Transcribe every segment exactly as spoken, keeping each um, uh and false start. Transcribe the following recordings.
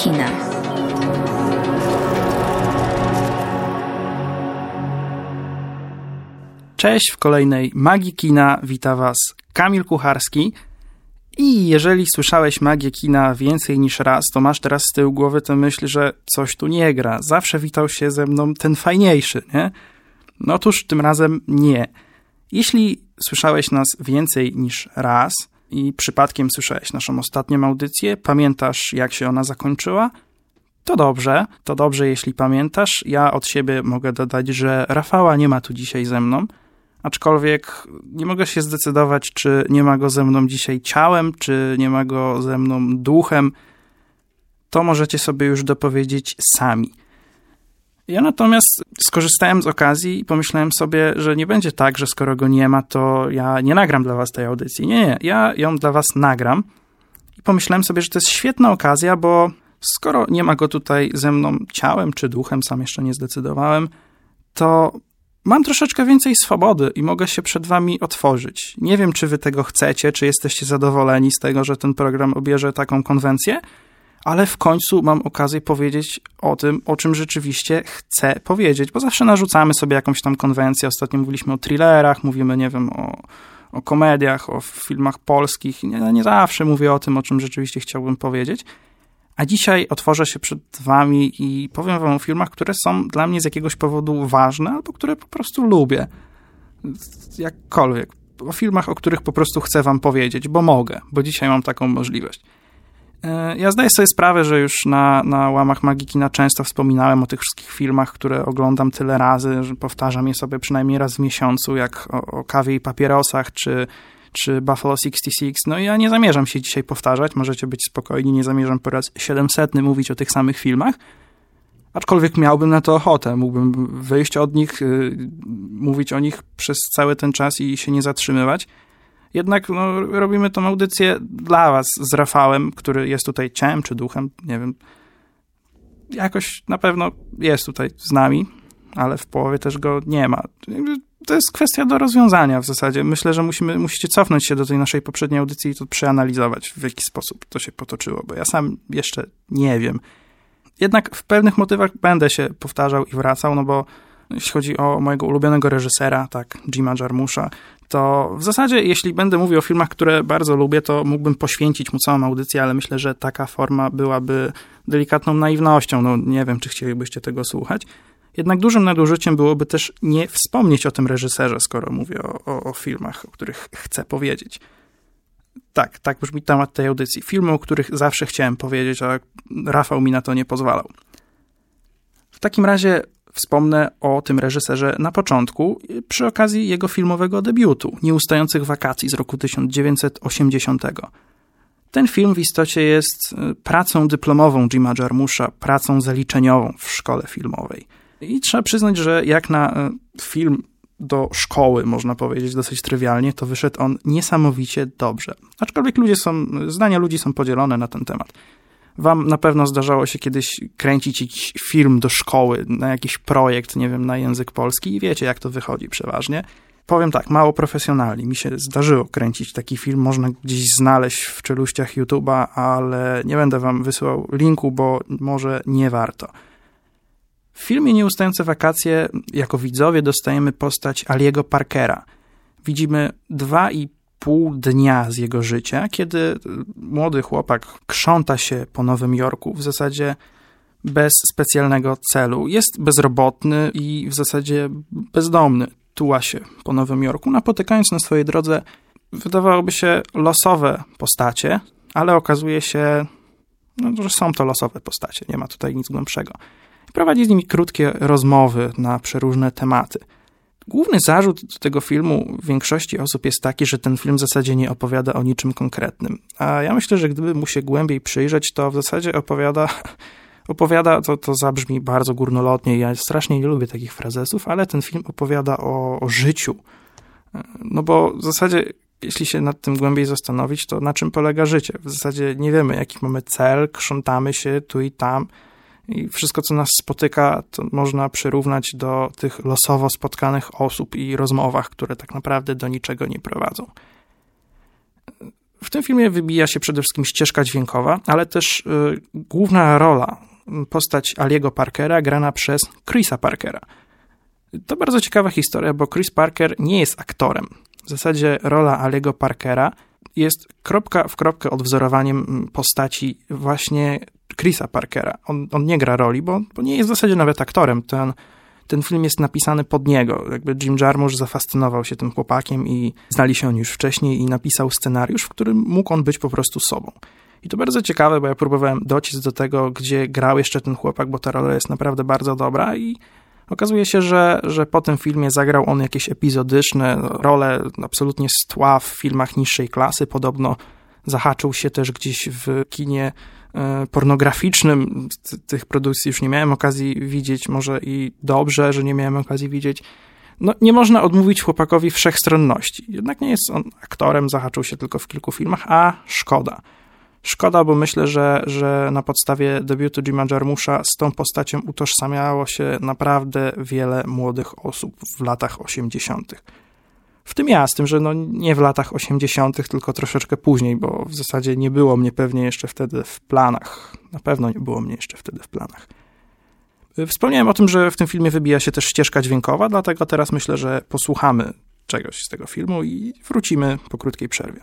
kina. Cześć, w kolejnej Magii Kina wita Was Kamil Kucharski. I jeżeli słyszałeś Magię Kina więcej niż raz, to masz teraz z tyłu głowy tę myśl, że coś tu nie gra. Zawsze witał się ze mną ten fajniejszy, nie? No otóż tym razem nie. Jeśli słyszałeś nas więcej niż raz i przypadkiem słyszałeś naszą ostatnią audycję, pamiętasz, jak się ona zakończyła, to dobrze, to dobrze, jeśli pamiętasz. Ja od siebie mogę dodać, że Rafała nie ma tu dzisiaj ze mną, aczkolwiek nie mogę się zdecydować, czy nie ma go ze mną dzisiaj ciałem, czy nie ma go ze mną duchem. To możecie sobie już dopowiedzieć sami. Ja natomiast skorzystałem z okazji i pomyślałem sobie, że nie będzie tak, że skoro go nie ma, to ja nie nagram dla was tej audycji. Nie, nie, ja ją dla was nagram. I pomyślałem sobie, że to jest świetna okazja, bo skoro nie ma go tutaj ze mną ciałem czy duchem, sam jeszcze nie zdecydowałem, to mam troszeczkę więcej swobody i mogę się przed wami otworzyć. Nie wiem, czy wy tego chcecie, czy jesteście zadowoleni z tego, że ten program obierze taką konwencję, ale w końcu mam okazję powiedzieć o tym, o czym rzeczywiście chcę powiedzieć, bo zawsze narzucamy sobie jakąś tam konwencję. Ostatnio mówiliśmy o thrillerach, mówimy, nie wiem, o, o komediach, o filmach polskich. Nie, nie zawsze mówię o tym, o czym rzeczywiście chciałbym powiedzieć. A dzisiaj otworzę się przed wami i powiem wam o filmach, które są dla mnie z jakiegoś powodu ważne, albo które po prostu lubię. Jakkolwiek. O filmach, o których po prostu chcę wam powiedzieć, bo mogę, bo dzisiaj mam taką możliwość. Ja zdaję sobie sprawę, że już na, na łamach Magii Kina często wspominałem o tych wszystkich filmach, które oglądam tyle razy, że powtarzam je sobie przynajmniej raz w miesiącu, jak o, o kawie i papierosach, czy, czy Buffalo sześćdziesiąt sześć. No i ja nie zamierzam się dzisiaj powtarzać, możecie być spokojni, nie zamierzam po raz siedemsetny mówić o tych samych filmach, aczkolwiek miałbym na to ochotę, mógłbym wyjść od nich, yy, mówić o nich przez cały ten czas i się nie zatrzymywać. Jednak no, robimy tą audycję dla was z Rafałem, który jest tutaj ciałem czy duchem, nie wiem. Jakoś na pewno jest tutaj z nami, ale w połowie też go nie ma. To jest kwestia do rozwiązania w zasadzie. Myślę, że musimy, musicie cofnąć się do tej naszej poprzedniej audycji i to przeanalizować, w jaki sposób to się potoczyło, bo ja sam jeszcze nie wiem. Jednak w pewnych motywach będę się powtarzał i wracał, no bo jeśli chodzi o mojego ulubionego reżysera, tak, Jima Jarmusza, to w zasadzie, jeśli będę mówił o filmach, które bardzo lubię, to mógłbym poświęcić mu całą audycję, ale myślę, że taka forma byłaby delikatną naiwnością. No nie wiem, czy chcielibyście tego słuchać. Jednak dużym nadużyciem byłoby też nie wspomnieć o tym reżyserze, skoro mówię o, o, o filmach, o których chcę powiedzieć. Tak, tak brzmi temat tej audycji. Filmy, o których zawsze chciałem powiedzieć, a Rafał mi na to nie pozwalał. W takim razie wspomnę o tym reżyserze na początku, przy okazji jego filmowego debiutu, Nieustających wakacji z roku tysiąc dziewięćset osiemdziesiątego. Ten film w istocie jest pracą dyplomową Jima Jarmusza, pracą zaliczeniową w szkole filmowej. I trzeba przyznać, że jak na film do szkoły, można powiedzieć dosyć trywialnie, to wyszedł on niesamowicie dobrze. Aczkolwiek ludzie są, zdania ludzi są podzielone na ten temat. Wam na pewno zdarzało się kiedyś kręcić jakiś film do szkoły, na jakiś projekt, nie wiem, na język polski i wiecie, jak to wychodzi przeważnie. Powiem tak, mało profesjonalnie. Mi się zdarzyło kręcić taki film, można gdzieś znaleźć w czeluściach YouTube'a, ale nie będę wam wysyłał linku, bo może nie warto. W filmie Nieustające wakacje jako widzowie dostajemy postać Aliego Parkera. Widzimy dwa i pół dnia z jego życia, kiedy młody chłopak krząta się po Nowym Jorku w zasadzie bez specjalnego celu. Jest bezrobotny i w zasadzie bezdomny. Tuła się po Nowym Jorku, napotykając na swojej drodze, wydawałoby się, losowe postacie, ale okazuje się, no, że są to losowe postacie, nie ma tutaj nic głębszego. Prowadzi z nimi krótkie rozmowy na przeróżne tematy. Główny zarzut tego filmu większości osób jest taki, że ten film w zasadzie nie opowiada o niczym konkretnym. A ja myślę, że gdyby mu się głębiej przyjrzeć, to w zasadzie opowiada, opowiada to, to zabrzmi bardzo górnolotnie. Ja strasznie nie lubię takich frazesów, ale ten film opowiada o, o życiu. No bo w zasadzie, jeśli się nad tym głębiej zastanowić, to na czym polega życie? W zasadzie nie wiemy, jaki mamy cel, krzątamy się tu i tam. I wszystko, co nas spotyka, to można przyrównać do tych losowo spotkanych osób i rozmowach, które tak naprawdę do niczego nie prowadzą. W tym filmie wybija się przede wszystkim ścieżka dźwiękowa, ale też y, główna rola, postać Aliego Parkera grana przez Chrisa Parkera. To bardzo ciekawa historia, bo Chris Parker nie jest aktorem. W zasadzie rola Aliego Parkera jest kropka w kropkę odwzorowaniem postaci właśnie Chrisa Parkera. On, on nie gra roli, bo, bo nie jest w zasadzie nawet aktorem. Ten, ten film jest napisany pod niego. Jakby Jim Jarmusch zafascynował się tym chłopakiem i znali się oni już wcześniej i napisał scenariusz, w którym mógł on być po prostu sobą. I to bardzo ciekawe, bo ja próbowałem dociec do tego, gdzie grał jeszcze ten chłopak, bo ta rola jest naprawdę bardzo dobra i okazuje się, że, że po tym filmie zagrał on jakieś epizodyczne role absolutnie z tła w filmach niższej klasy. Podobno zahaczył się też gdzieś w kinie e, pornograficznym. Tych produkcji już nie miałem okazji widzieć, może i dobrze, że nie miałem okazji widzieć. No, nie można odmówić chłopakowi wszechstronności. Jednak nie jest on aktorem, zahaczył się tylko w kilku filmach, a szkoda. Szkoda, bo myślę, że, że na podstawie debiutu Jima Jarmusza z tą postacią utożsamiało się naprawdę wiele młodych osób w latach osiemdziesiątych. W tym ja, z tym, że no nie w latach osiemdziesiątych, tylko troszeczkę później, bo w zasadzie nie było mnie pewnie jeszcze wtedy w planach. Na pewno nie było mnie jeszcze wtedy w planach. Wspomniałem o tym, że w tym filmie wybija się też ścieżka dźwiękowa, dlatego teraz myślę, że posłuchamy czegoś z tego filmu i wrócimy po krótkiej przerwie.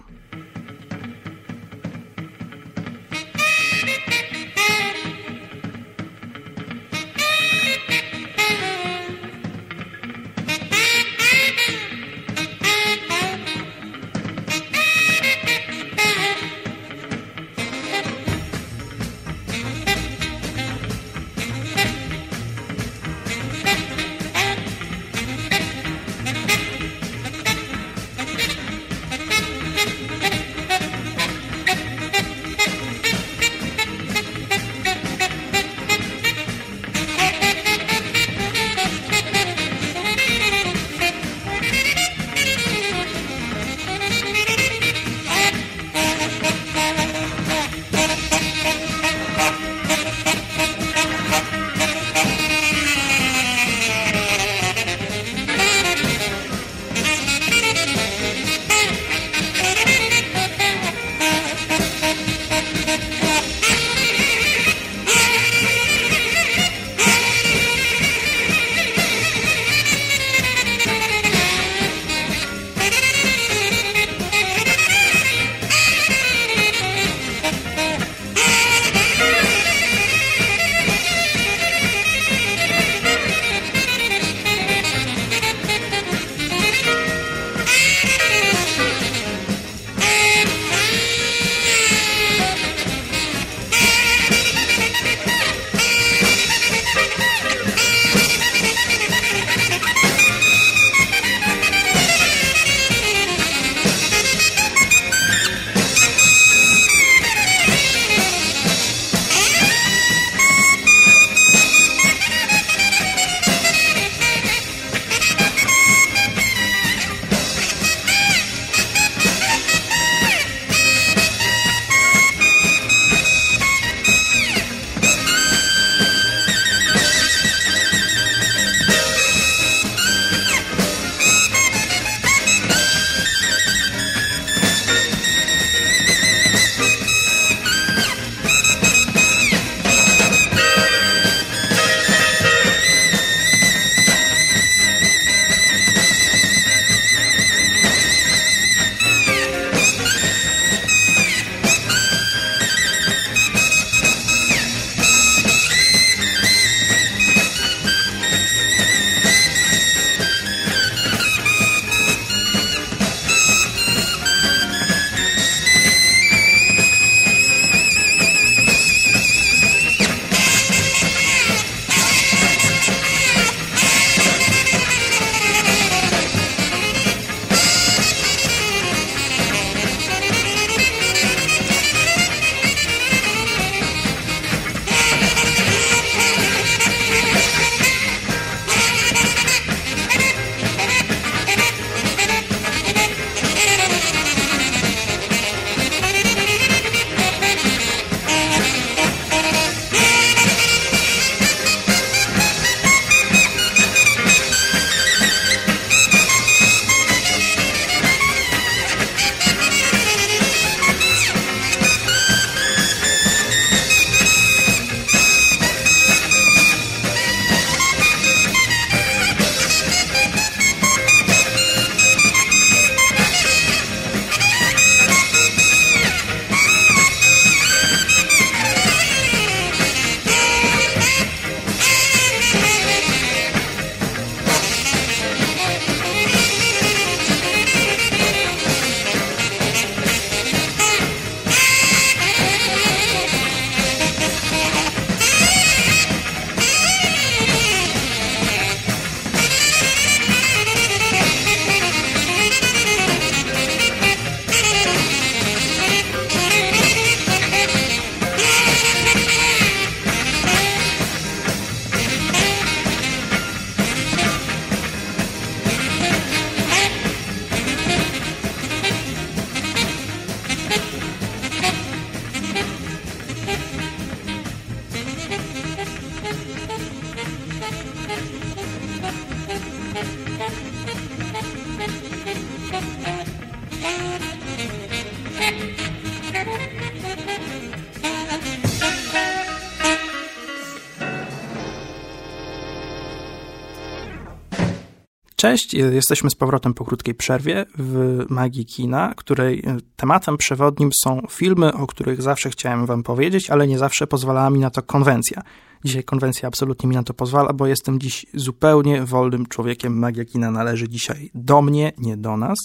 Cześć, jesteśmy z powrotem po krótkiej przerwie w Magii Kina, której tematem przewodnim są filmy, o których zawsze chciałem wam powiedzieć, ale nie zawsze pozwalała mi na to konwencja. Dzisiaj konwencja absolutnie mi na to pozwala, bo jestem dziś zupełnie wolnym człowiekiem. Magia Kina należy dzisiaj do mnie, nie do nas.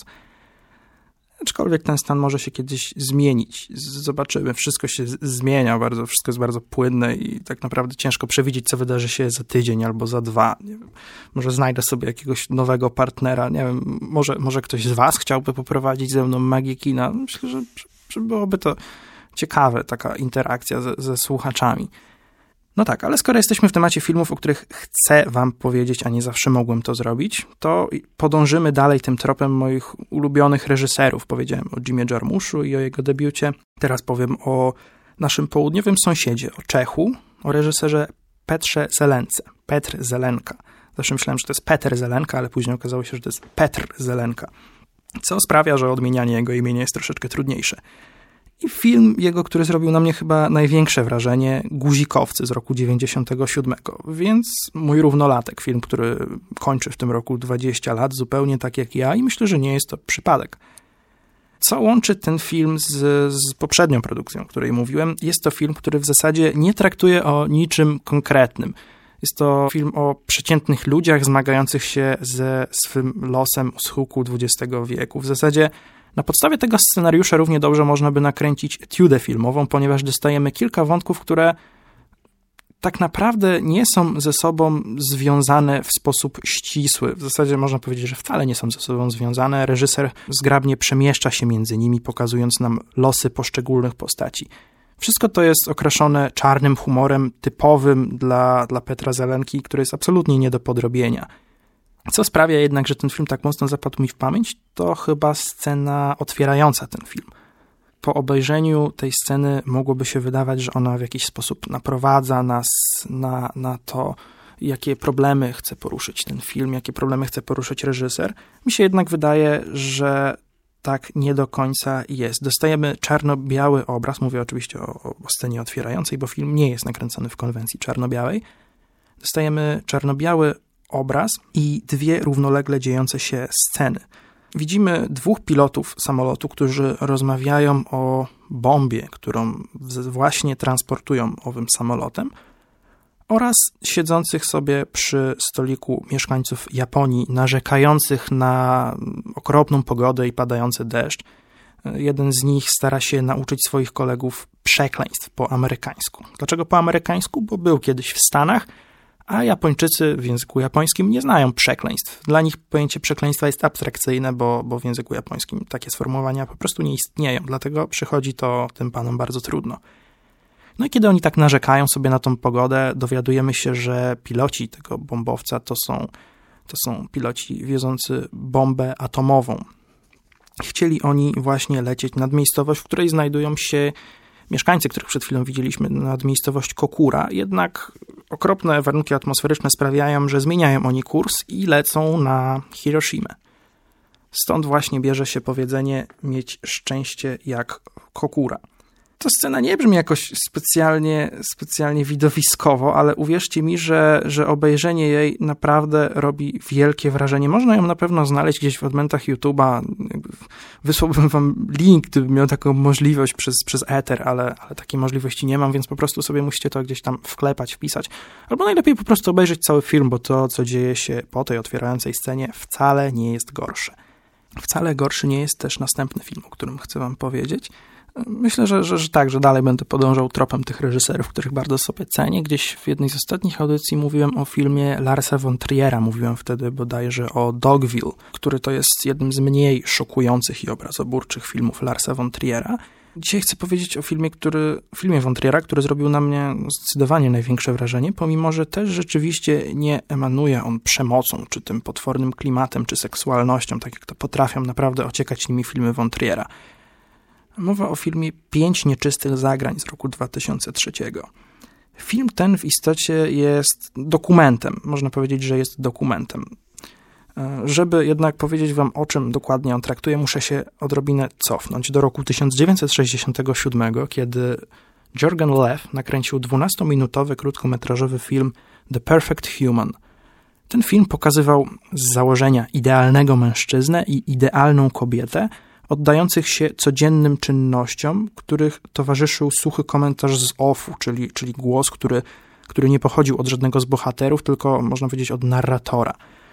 Aczkolwiek ten stan może się kiedyś zmienić. Zobaczymy. Wszystko się zmienia, bardzo, wszystko jest bardzo płynne i tak naprawdę ciężko przewidzieć, co wydarzy się za tydzień albo za dwa. Nie wiem, może znajdę sobie jakiegoś nowego partnera. Nie wiem, może, może ktoś z was chciałby poprowadzić ze mną Magię Kina. Myślę, że, że byłoby to ciekawe, taka interakcja ze, ze słuchaczami. No tak, ale skoro jesteśmy w temacie filmów, o których chcę wam powiedzieć, a nie zawsze mogłem to zrobić, to podążymy dalej tym tropem moich ulubionych reżyserów. Powiedziałem o Jimie Jarmuszu i o jego debiucie. Teraz powiem o naszym południowym sąsiedzie, o Czechu, o reżyserze Petrze Zelence. Petr Zelenka. Zawsze myślałem, że to jest Peter Zelenka, ale później okazało się, że to jest Petr Zelenka. Co sprawia, że odmienianie jego imienia jest troszeczkę trudniejsze. I film jego, który zrobił na mnie chyba największe wrażenie, Guzikowcy z roku dziewięćdziesiątego siódmego. Więc mój równolatek, film, który kończy w tym roku dwadzieścia lat, zupełnie tak jak ja i myślę, że nie jest to przypadek. Co łączy ten film z, z poprzednią produkcją, o której mówiłem? Jest to film, który w zasadzie nie traktuje o niczym konkretnym. Jest to film o przeciętnych ludziach zmagających się ze swym losem u schyłku dwudziestego wieku. W zasadzie na podstawie tego scenariusza równie dobrze można by nakręcić etiudę filmową, ponieważ dostajemy kilka wątków, które tak naprawdę nie są ze sobą związane w sposób ścisły. W zasadzie można powiedzieć, że wcale nie są ze sobą związane. Reżyser zgrabnie przemieszcza się między nimi, pokazując nam losy poszczególnych postaci. Wszystko to jest okraszone czarnym humorem typowym dla, dla Petra Zelenki, który jest absolutnie nie do podrobienia. Co sprawia jednak, że ten film tak mocno zapadł mi w pamięć, to chyba scena otwierająca ten film. Po obejrzeniu tej sceny mogłoby się wydawać, że ona w jakiś sposób naprowadza nas na, na to, jakie problemy chce poruszyć ten film, jakie problemy chce poruszyć reżyser. Mi się jednak wydaje, że tak nie do końca jest. Dostajemy czarno-biały obraz, mówię oczywiście o, o scenie otwierającej, bo film nie jest nakręcony w konwencji czarno-białej. Dostajemy czarno-biały obraz i dwie równolegle dziejące się sceny. Widzimy dwóch pilotów samolotu, którzy rozmawiają o bombie, którą właśnie transportują owym samolotem, oraz siedzących sobie przy stoliku mieszkańców Japonii, narzekających na okropną pogodę i padający deszcz. Jeden z nich stara się nauczyć swoich kolegów przekleństw po amerykańsku. Dlaczego po amerykańsku? Bo był kiedyś w Stanach, a Japończycy w języku japońskim nie znają przekleństw. Dla nich pojęcie przekleństwa jest abstrakcyjne, bo, bo w języku japońskim takie sformułowania po prostu nie istnieją. Dlatego przychodzi to tym panom bardzo trudno. No i kiedy oni tak narzekają sobie na tą pogodę, dowiadujemy się, że piloci tego bombowca to są, to są piloci wiozący bombę atomową. Chcieli oni właśnie lecieć nad miejscowość, w której znajdują się mieszkańcy, których przed chwilą widzieliśmy, nad miejscowość Kokura, jednak okropne warunki atmosferyczne sprawiają, że zmieniają oni kurs i lecą na Hiroshimę. Stąd właśnie bierze się powiedzenie mieć szczęście jak Kokura. Ta scena nie brzmi jakoś specjalnie, specjalnie widowiskowo, ale uwierzcie mi, że, że obejrzenie jej naprawdę robi wielkie wrażenie. Można ją na pewno znaleźć gdzieś w odmętach YouTube'a. Wysłałbym wam link, gdybym miał taką możliwość przez, przez eter, ale, ale takiej możliwości nie mam, więc po prostu sobie musicie to gdzieś tam wklepać, wpisać. Albo najlepiej po prostu obejrzeć cały film, bo to, co dzieje się po tej otwierającej scenie, wcale nie jest gorsze. Wcale gorszy nie jest też następny film, o którym chcę wam powiedzieć. Myślę, że, że, że tak, że dalej będę podążał tropem tych reżyserów, których bardzo sobie cenię. Gdzieś w jednej z ostatnich audycji mówiłem o filmie Larsa von Triera. Mówiłem wtedy bodajże o Dogville, który to jest jednym z mniej szokujących i obrazoburczych filmów Larsa von Triera. Dzisiaj chcę powiedzieć o filmie, który, filmie von Triera, który zrobił na mnie zdecydowanie największe wrażenie, pomimo że też rzeczywiście nie emanuje on przemocą, czy tym potwornym klimatem, czy seksualnością, tak jak to potrafią naprawdę ociekać nimi filmy von Triera. Mowa o filmie Pięć nieczystych zagrań z roku dwa tysiące trzeciego. Film ten w istocie jest dokumentem. Można powiedzieć, że jest dokumentem. Żeby jednak powiedzieć wam, o czym dokładnie on traktuje, muszę się odrobinę cofnąć do roku tysiąc dziewięćset sześćdziesiątego siódmego, kiedy Jürgen Lew nakręcił dwunastominutowy krótkometrażowy film The Perfect Human. Ten film pokazywał z założenia idealnego mężczyznę i idealną kobietę, oddających się codziennym czynnościom, których towarzyszył suchy komentarz z offu, czyli, czyli głos, który, który nie pochodził od żadnego z bohaterów, tylko można powiedzieć od narratora.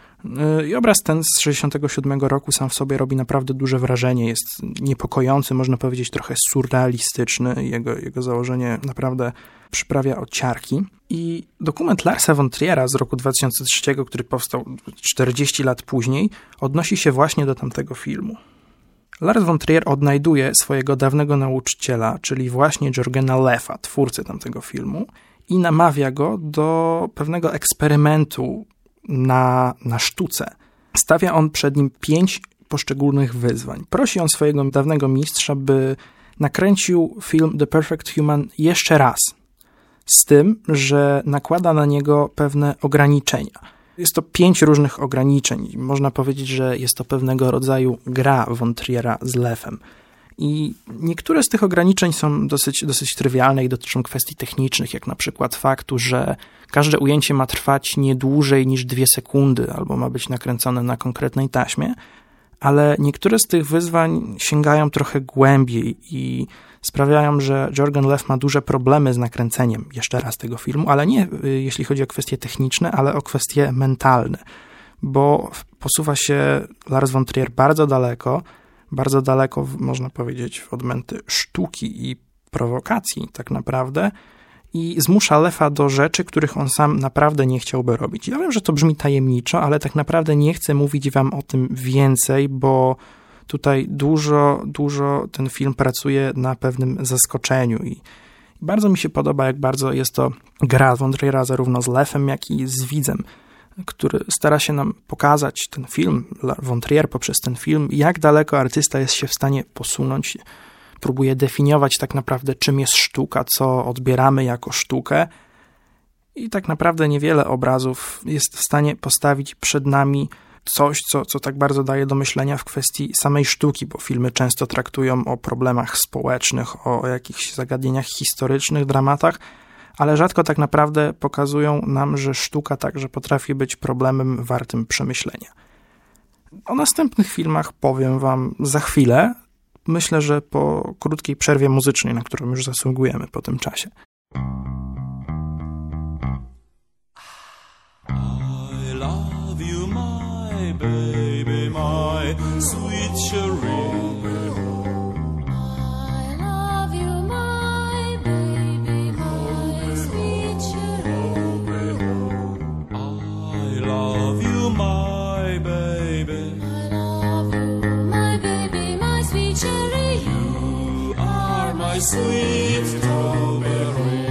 I obraz ten z sześćdziesiątego siódmego roku sam w sobie robi naprawdę duże wrażenie. Jest niepokojący, można powiedzieć trochę surrealistyczny. Jego, jego założenie naprawdę przyprawia od ciarki. I dokument Larsa von Triera z roku dwa tysiące trzeciego, który powstał czterdzieści lat później, odnosi się właśnie do tamtego filmu. Lars von Trier odnajduje swojego dawnego nauczyciela, czyli właśnie Jürgena Leffa, twórcę tamtego filmu, i namawia go do pewnego eksperymentu na, na sztuce. Stawia on przed nim pięć poszczególnych wyzwań. Prosi on swojego dawnego mistrza, by nakręcił film The Perfect Human jeszcze raz. Z tym, że nakłada na niego pewne ograniczenia. Jest to pięć różnych ograniczeń. Można powiedzieć, że jest to pewnego rodzaju gra von Triera z Leffem. I niektóre z tych ograniczeń są dosyć, dosyć trywialne i dotyczą kwestii technicznych, jak na przykład faktu, że każde ujęcie ma trwać nie dłużej niż dwie sekundy albo ma być nakręcone na konkretnej taśmie, ale niektóre z tych wyzwań sięgają trochę głębiej i sprawiają, że Jürgen Leff ma duże problemy z nakręceniem jeszcze raz tego filmu, ale nie jeśli chodzi o kwestie techniczne, ale o kwestie mentalne, bo posuwa się Lars von Trier bardzo daleko, bardzo daleko, można powiedzieć, w odmęty sztuki i prowokacji tak naprawdę i zmusza Leffa do rzeczy, których on sam naprawdę nie chciałby robić. Ja wiem, że to brzmi tajemniczo, ale tak naprawdę nie chcę mówić wam o tym więcej, bo tutaj dużo, dużo ten film pracuje na pewnym zaskoczeniu i bardzo mi się podoba, jak bardzo jest to gra von Triera zarówno z Leffem, jak i z widzem, który stara się nam pokazać ten film, von Trier poprzez ten film, jak daleko artysta jest się w stanie posunąć, próbuje definiować tak naprawdę, czym jest sztuka, co odbieramy jako sztukę i tak naprawdę niewiele obrazów jest w stanie postawić przed nami coś, co, co tak bardzo daje do myślenia w kwestii samej sztuki, bo filmy często traktują o problemach społecznych, o, o jakichś zagadnieniach historycznych, dramatach, ale rzadko tak naprawdę pokazują nam, że sztuka także potrafi być problemem wartym przemyślenia. O następnych filmach powiem wam za chwilę. Myślę, że po krótkiej przerwie muzycznej, na którą już zasługujemy po tym czasie. I love you, my baby, my sweet cherry. Sweet strawberry.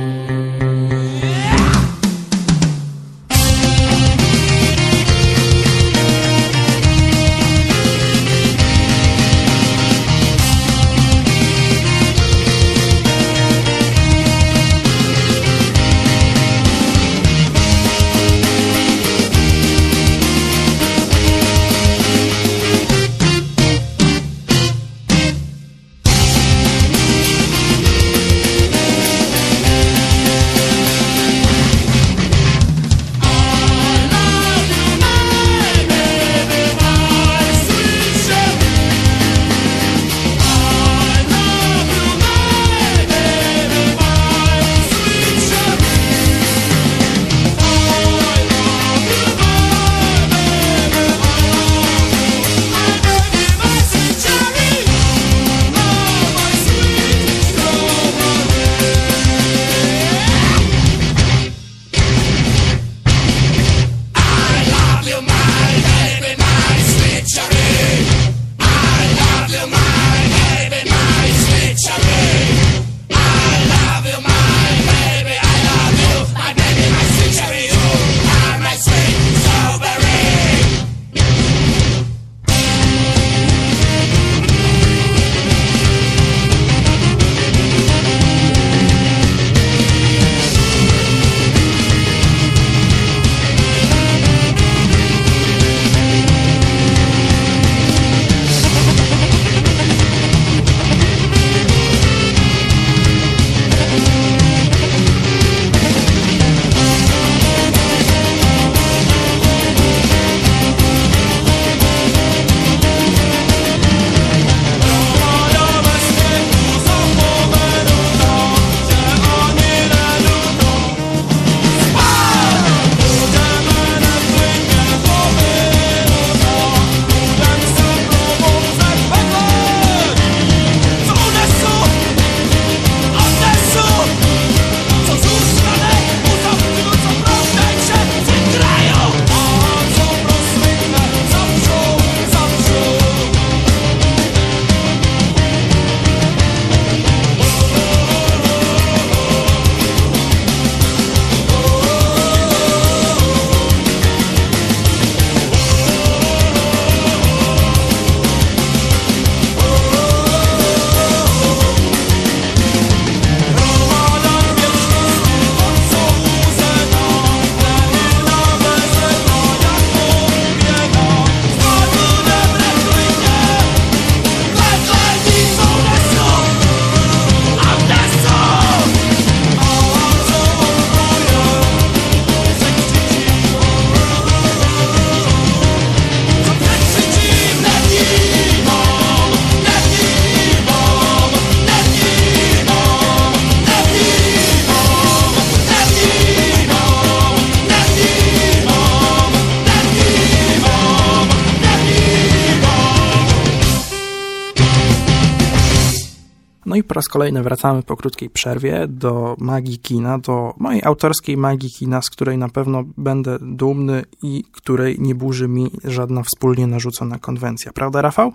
No i po raz kolejny wracamy po krótkiej przerwie do magii kina, do mojej autorskiej magii kina, z której na pewno będę dumny i której nie burzy mi żadna wspólnie narzucona konwencja. Prawda, Rafał?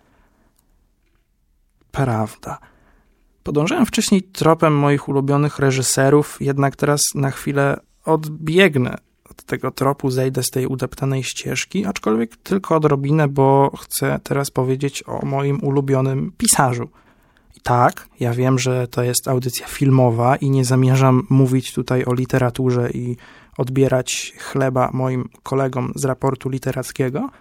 Prawda. Podążałem wcześniej tropem moich ulubionych reżyserów, jednak teraz na chwilę odbiegnę od tego tropu, zejdę z tej udeptanej ścieżki, aczkolwiek tylko odrobinę, bo chcę teraz powiedzieć o moim ulubionym pisarzu. I tak, ja wiem, że to jest audycja filmowa i nie zamierzam mówić tutaj o literaturze i odbierać chleba moim kolegom z raportu literackiego,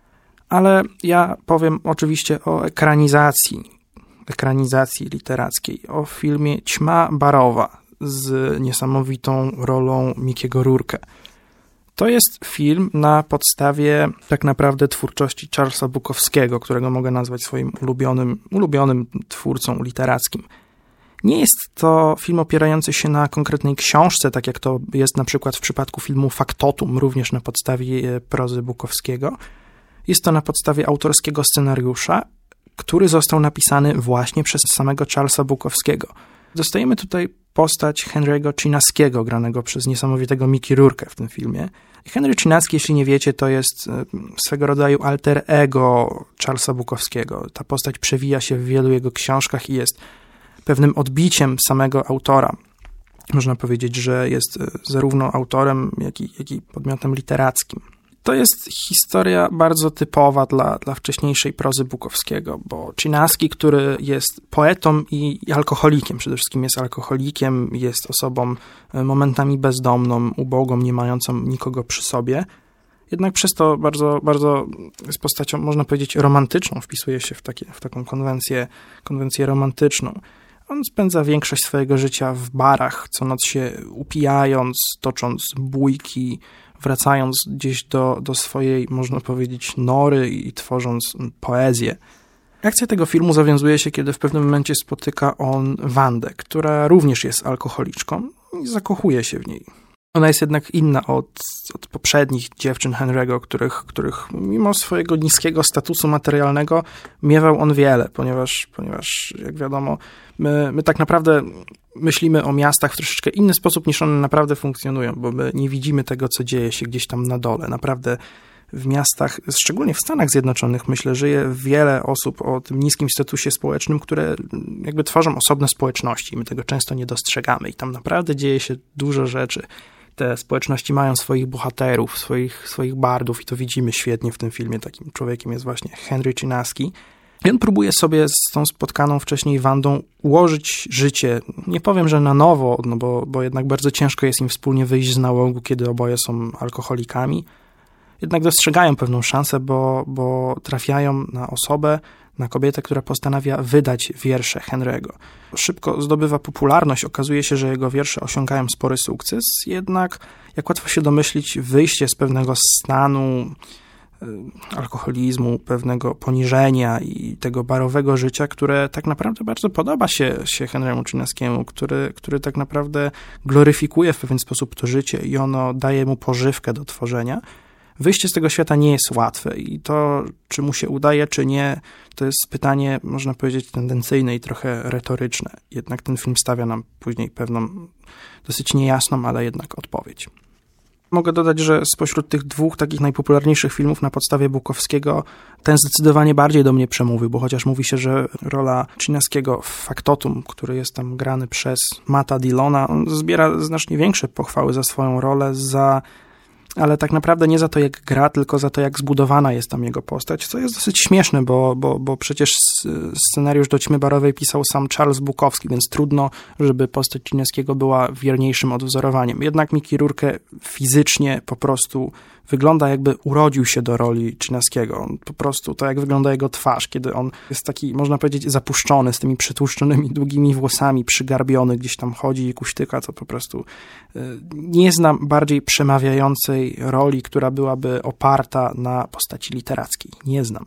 ale ja powiem oczywiście o ekranizacji, ekranizacji literackiej, o filmie Ćma Barowa z niesamowitą rolą Mickiego Rourke. To jest film na podstawie tak naprawdę twórczości Charlesa Bukowskiego, którego mogę nazwać swoim ulubionym, ulubionym twórcą literackim. Nie jest to film opierający się na konkretnej książce, tak jak to jest na przykład w przypadku filmu Faktotum, również na podstawie prozy Bukowskiego. Jest to na podstawie autorskiego scenariusza, który został napisany właśnie przez samego Charlesa Bukowskiego. Dostajemy tutaj postać Henry'ego Chinaskiego, granego przez niesamowitego Mickey Rourke w tym filmie. Henry Chinaski, jeśli nie wiecie, to jest swego rodzaju alter ego Charlesa Bukowskiego. Ta postać przewija się w wielu jego książkach i jest pewnym odbiciem samego autora. Można powiedzieć, że jest zarówno autorem, jak i, jak i podmiotem literackim. To jest historia bardzo typowa dla, dla wcześniejszej prozy Bukowskiego, bo Chinaski, który jest poetą i alkoholikiem, przede wszystkim jest alkoholikiem, jest osobą momentami bezdomną, ubogą, nie mającą nikogo przy sobie, jednak przez to bardzo, bardzo jest postacią, można powiedzieć, romantyczną, wpisuje się w, takie, w taką konwencję, konwencję romantyczną. On spędza większość swojego życia w barach, co noc się upijając, tocząc bójki, wracając gdzieś do, do swojej, można powiedzieć, nory i tworząc poezję. Akcja tego filmu zawiązuje się, kiedy w pewnym momencie spotyka on Wandę, która również jest alkoholiczką i zakochuje się w niej. Ona jest jednak inna od, od poprzednich dziewczyn Henry'ego, których, których mimo swojego niskiego statusu materialnego miewał on wiele, ponieważ, ponieważ jak wiadomo, my, my tak naprawdę myślimy o miastach w troszeczkę inny sposób, niż one naprawdę funkcjonują, bo my nie widzimy tego, co dzieje się gdzieś tam na dole. Naprawdę w miastach, szczególnie w Stanach Zjednoczonych, myślę, żyje wiele osób o tym niskim statusie społecznym, które jakby tworzą osobne społeczności. My tego często nie dostrzegamy i tam naprawdę dzieje się dużo rzeczy. Te społeczności mają swoich bohaterów, swoich, swoich bardów i to widzimy świetnie w tym filmie. Takim człowiekiem jest właśnie Henry Chinaski. I on próbuje sobie z tą spotkaną wcześniej Wandą ułożyć życie. Nie powiem, że na nowo, no bo, bo jednak bardzo ciężko jest im wspólnie wyjść z nałogu, kiedy oboje są alkoholikami. Jednak dostrzegają pewną szansę, bo, bo trafiają na osobę, na kobietę, która postanawia wydać wiersze Henry'ego. Szybko zdobywa popularność, okazuje się, że jego wiersze osiągają spory sukces, jednak, jak łatwo się domyślić, wyjście z pewnego stanu alkoholizmu, pewnego poniżenia i tego barowego życia, które tak naprawdę bardzo podoba się, się Henry'emu Chinaskiemu, który, który tak naprawdę gloryfikuje w pewien sposób to życie i ono daje mu pożywkę do tworzenia. Wyjście z tego świata nie jest łatwe i to, czy mu się udaje, czy nie, to jest pytanie, można powiedzieć, tendencyjne i trochę retoryczne. Jednak ten film stawia nam później pewną, dosyć niejasną, ale jednak odpowiedź. Mogę dodać, że spośród tych dwóch takich najpopularniejszych filmów na podstawie Bukowskiego ten zdecydowanie bardziej do mnie przemówił, bo chociaż mówi się, że rola Chinaskiego w Faktotum, który jest tam grany przez Matta Dillona, on zbiera znacznie większe pochwały za swoją rolę, za... ale tak naprawdę nie za to, jak gra, tylko za to, jak zbudowana jest tam jego postać, co jest dosyć śmieszne, bo, bo, bo przecież scenariusz do Ćmy Barowej pisał sam Charles Bukowski, więc trudno, żeby postać Chinaskiego była wierniejszym odwzorowaniem. Jednak Mickey Rourke fizycznie po prostu wygląda, jakby urodził się do roli Chinaskiego. On po prostu, to jak wygląda jego twarz, kiedy on jest taki, można powiedzieć, zapuszczony, z tymi przytłuszczonymi, długimi włosami, przygarbiony, gdzieś tam chodzi i kuśtyka, to po prostu nie znam bardziej przemawiającej roli, która byłaby oparta na postaci literackiej. Nie znam.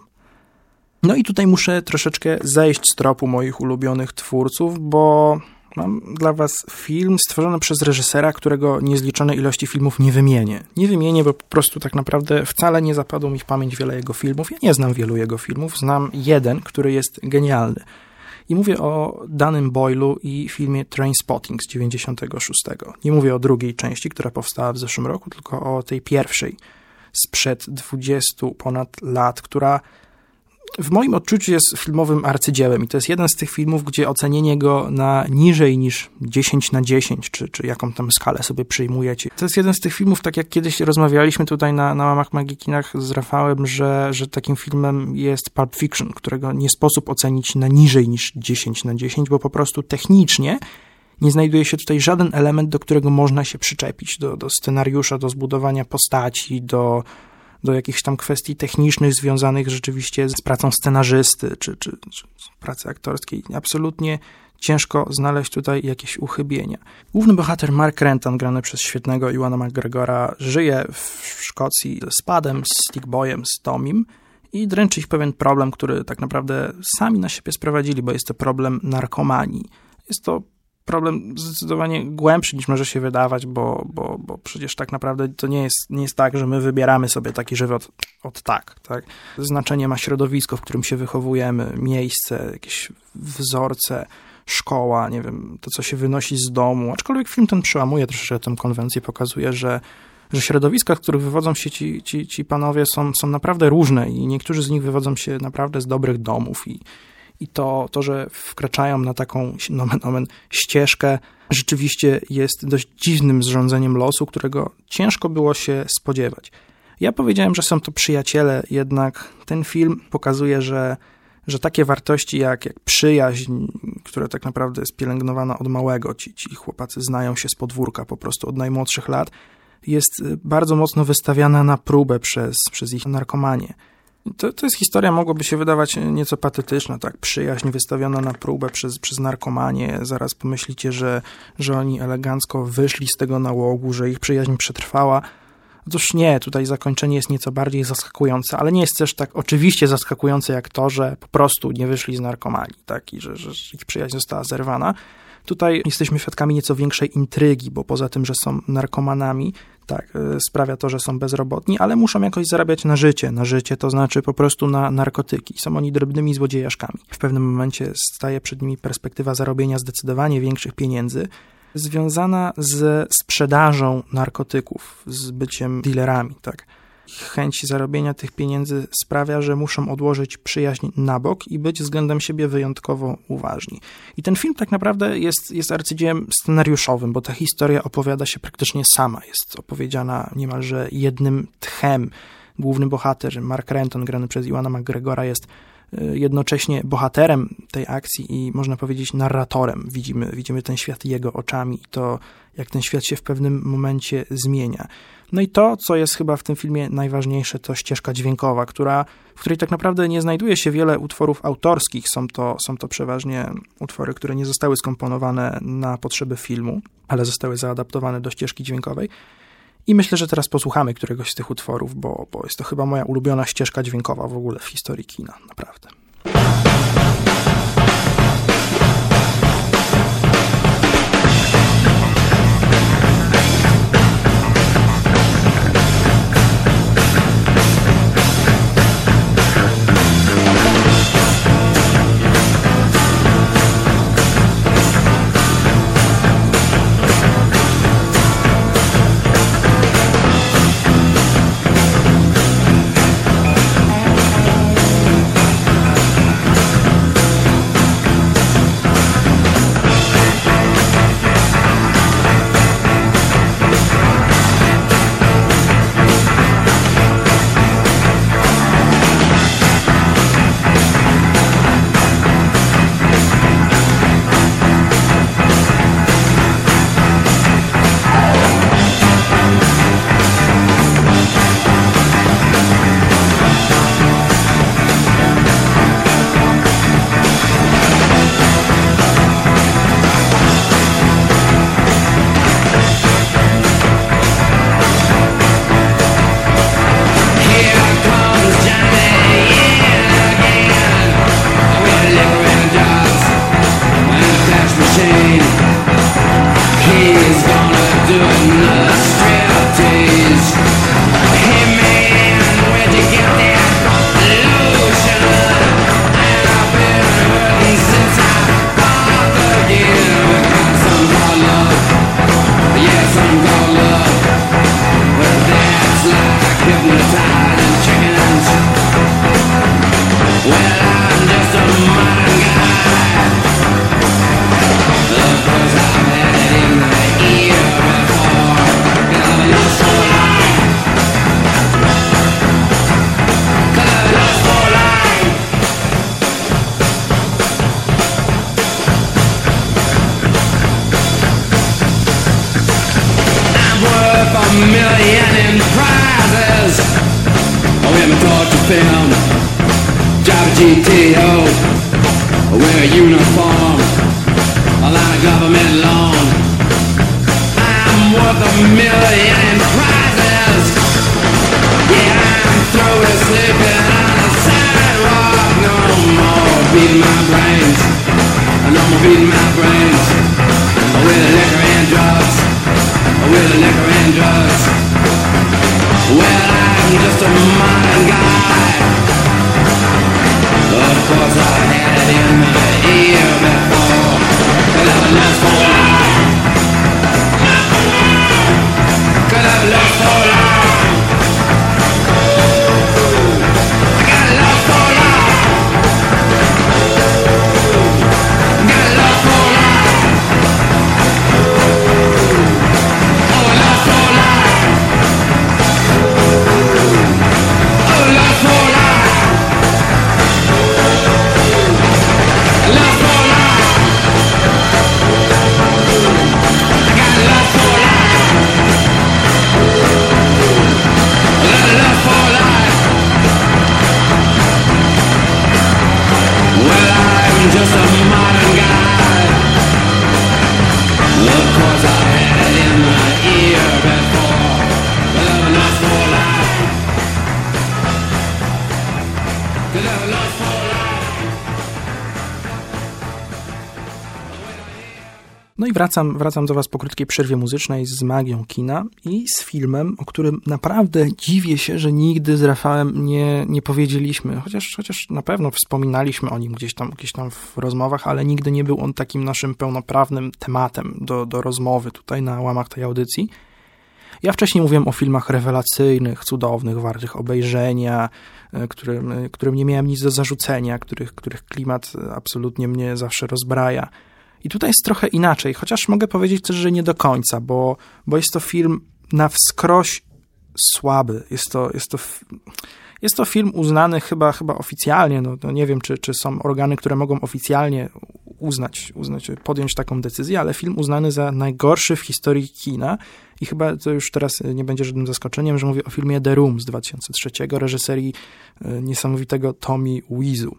No i tutaj muszę troszeczkę zejść z tropu moich ulubionych twórców, bo mam dla was film stworzony przez reżysera, którego niezliczone ilości filmów nie wymienię. Nie wymienię, bo po prostu tak naprawdę wcale nie zapadło mi w pamięć wiele jego filmów. Ja nie znam wielu jego filmów, znam jeden, który jest genialny. I mówię o Danym Boylu i filmie Trainspotting z dziewięćdziesiątego szóstego. Nie mówię o drugiej części, która powstała w zeszłym roku, tylko o tej pierwszej sprzed dwudziestu ponad lat, która w moim odczuciu jest filmowym arcydziełem i to jest jeden z tych filmów, gdzie ocenienie go na niżej niż dziesięć na dziesięć, czy, czy jaką tam skalę sobie przyjmujecie. To jest jeden z tych filmów, tak jak kiedyś rozmawialiśmy tutaj na, na Łamach Magikinach z Rafałem, że, że takim filmem jest Pulp Fiction, którego nie sposób ocenić na niżej niż dziesięć na dziesięć, bo po prostu technicznie nie znajduje się tutaj żaden element, do którego można się przyczepić, do, do scenariusza, do zbudowania postaci, do do jakichś tam kwestii technicznych związanych rzeczywiście z pracą scenarzysty, czy, czy, czy pracy aktorskiej. Absolutnie ciężko znaleźć tutaj jakieś uchybienia. Główny bohater Mark Renton, grany przez świetnego Ewana McGregora, żyje w Szkocji z Padem, z Stickboyem, z Tomim i dręczy ich pewien problem, który tak naprawdę sami na siebie sprowadzili, bo jest to problem narkomanii. Jest to problem zdecydowanie głębszy niż może się wydawać, bo, bo, bo przecież tak naprawdę to nie jest, nie jest tak, że my wybieramy sobie taki żywot od tak, tak. Znaczenie ma środowisko, w którym się wychowujemy, miejsce, jakieś wzorce, szkoła, nie wiem, to co się wynosi z domu, aczkolwiek film ten przełamuje troszeczkę tę konwencję, pokazuje, że że środowiska, z których wywodzą się ci, ci, ci panowie są, są naprawdę różne i niektórzy z nich wywodzą się naprawdę z dobrych domów i I to, to, że wkraczają na taką nomen, nomen, ścieżkę, rzeczywiście jest dość dziwnym zrządzeniem losu, którego ciężko było się spodziewać. Ja powiedziałem, że są to przyjaciele, jednak ten film pokazuje, że, że takie wartości jak, jak przyjaźń, która tak naprawdę jest pielęgnowana od małego, ci, ci chłopacy znają się z podwórka po prostu od najmłodszych lat, jest bardzo mocno wystawiana na próbę przez, przez ich narkomanię. To, to jest historia, mogłoby się wydawać nieco patetyczna, tak? Przyjaźń wystawiona na próbę przez, przez narkomanię. Zaraz pomyślicie, że, że oni elegancko wyszli z tego nałogu, że ich przyjaźń przetrwała. Otóż nie, tutaj zakończenie jest nieco bardziej zaskakujące, ale nie jest też tak oczywiście zaskakujące jak to, że po prostu nie wyszli z narkomanii, tak? I że, że ich przyjaźń została zerwana. Tutaj jesteśmy świadkami nieco większej intrygi, bo poza tym, że są narkomanami, tak, sprawia to, że są bezrobotni, ale muszą jakoś zarabiać na życie. Na życie to znaczy po prostu na narkotyki. Są oni drobnymi złodziejaszkami. W pewnym momencie staje przed nimi perspektywa zarobienia zdecydowanie większych pieniędzy, związana ze sprzedażą narkotyków, z byciem dealerami, tak. Chęć zarobienia tych pieniędzy sprawia, że muszą odłożyć przyjaźń na bok i być względem siebie wyjątkowo uważni. I ten film tak naprawdę jest, jest arcydziełem scenariuszowym, bo ta historia opowiada się praktycznie sama. Jest opowiedziana niemalże jednym tchem. Główny bohater, Mark Renton, grany przez Ewana McGregora, jest jednocześnie bohaterem tej akcji i można powiedzieć narratorem. Widzimy, widzimy ten świat jego oczami i to, jak ten świat się w pewnym momencie zmienia. No i to, co jest chyba w tym filmie najważniejsze, to ścieżka dźwiękowa, która, w której tak naprawdę nie znajduje się wiele utworów autorskich. Są to, są to przeważnie utwory, które nie zostały skomponowane na potrzeby filmu, ale zostały zaadaptowane do ścieżki dźwiękowej. I myślę, że teraz posłuchamy któregoś z tych utworów, bo, bo jest to chyba moja ulubiona ścieżka dźwiękowa w ogóle w historii kina, naprawdę. liquor and drugs. Well, I'm just a modern guy. Of course I had it in my ear before. Could have lost for life. Could have lost for life. I got lost for life. Got lost for life. Oh, lost for life. Oh, lost for life. Lost for life. I got lost for life. I got lost for life. Well, I'm just a modern guy. Of course I had it in my ear before. Well, I'm lost for life. Well, I'm lost for life. No i wracam, wracam do was po krótkiej przerwie muzycznej z magią kina i z filmem, o którym naprawdę dziwię się, że nigdy z Rafałem nie, nie powiedzieliśmy, chociaż, chociaż na pewno wspominaliśmy o nim gdzieś tam, gdzieś tam w rozmowach, ale nigdy nie był on takim naszym pełnoprawnym tematem do, do rozmowy tutaj na łamach tej audycji. Ja wcześniej mówiłem o filmach rewelacyjnych, cudownych, wartych obejrzenia, którym, którym nie miałem nic do zarzucenia, których, których klimat absolutnie mnie zawsze rozbraja. I tutaj jest trochę inaczej, chociaż mogę powiedzieć też, że nie do końca, bo, bo jest to film na wskroś słaby. Jest to, jest to, jest to film uznany chyba, chyba oficjalnie, no, no nie wiem, czy, czy są organy, które mogą oficjalnie uznać, uznać, podjąć taką decyzję, ale film uznany za najgorszy w historii kina i chyba to już teraz nie będzie żadnym zaskoczeniem, że mówię o filmie The Room z dwa tysiące trzeciego, reżyserii niesamowitego Tommy Wiseau.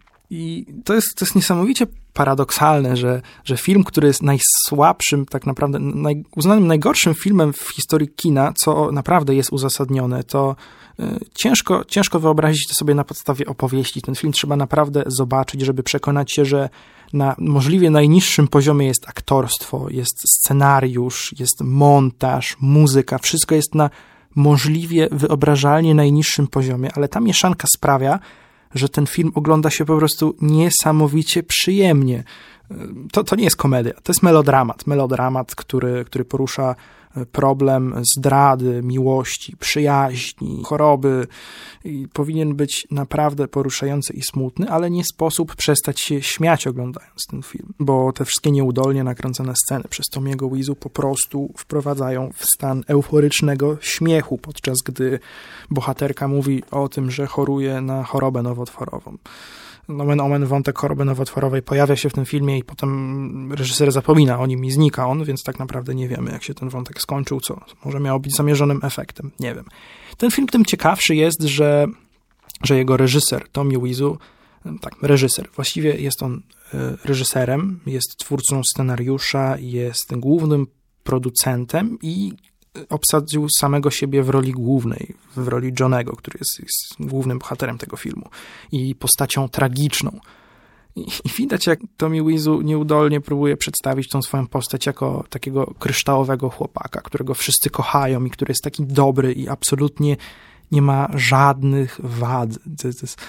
I to jest, to jest niesamowicie paradoksalne, że, że film, który jest najsłabszym, tak naprawdę naj, uznanym najgorszym filmem w historii kina, co naprawdę jest uzasadnione, to y, ciężko, ciężko wyobrazić to sobie na podstawie opowieści. Ten film trzeba naprawdę zobaczyć, żeby przekonać się, że na możliwie najniższym poziomie jest aktorstwo, jest scenariusz, jest montaż, muzyka, wszystko jest na możliwie wyobrażalnie najniższym poziomie, ale ta mieszanka sprawia, że ten film ogląda się po prostu niesamowicie przyjemnie. To, to nie jest komedia, to jest melodramat. Melodramat, który, który porusza problem zdrady, miłości, przyjaźni, choroby i powinien być naprawdę poruszający i smutny, ale nie sposób przestać się śmiać oglądając ten film, bo te wszystkie nieudolnie nakręcone sceny przez Tommy'ego Wiseau po prostu wprowadzają w stan euforycznego śmiechu, podczas gdy bohaterka mówi o tym, że choruje na chorobę nowotworową. Nomen omen wątek choroby nowotworowej pojawia się w tym filmie i potem reżyser zapomina o nim i znika on, więc tak naprawdę nie wiemy, jak się ten wątek skończył, co może miało być zamierzonym efektem, nie wiem. Ten film tym ciekawszy jest, że, że jego reżyser, Tommy Wiseau, tak, reżyser, właściwie jest on reżyserem, jest twórcą scenariusza, jest głównym producentem i obsadził samego siebie w roli głównej, w roli Johnego, który jest, jest głównym bohaterem tego filmu i postacią tragiczną. I, i widać, jak Tommy Wiseau nieudolnie próbuje przedstawić tą swoją postać jako takiego kryształowego chłopaka, którego wszyscy kochają i który jest taki dobry i absolutnie nie ma żadnych wad. To, to jest,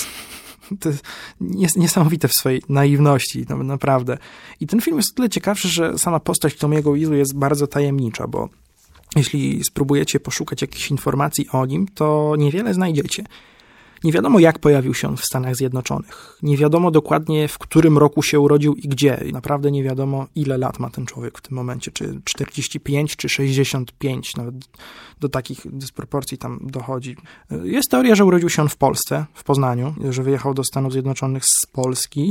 to jest niesamowite w swojej naiwności, no, naprawdę. I ten film jest o tyle ciekawszy, że sama postać Tommy'ego Wiseau jest bardzo tajemnicza, bo jeśli spróbujecie poszukać jakichś informacji o nim, to niewiele znajdziecie. Nie wiadomo, jak pojawił się on w Stanach Zjednoczonych. Nie wiadomo dokładnie, w którym roku się urodził i gdzie. Naprawdę nie wiadomo, ile lat ma ten człowiek w tym momencie. Czy czterdzieści pięć, czy sześćdziesiąt pięć. Nawet do takich dysproporcji tam dochodzi. Jest teoria, że urodził się on w Polsce, w Poznaniu, że wyjechał do Stanów Zjednoczonych z Polski.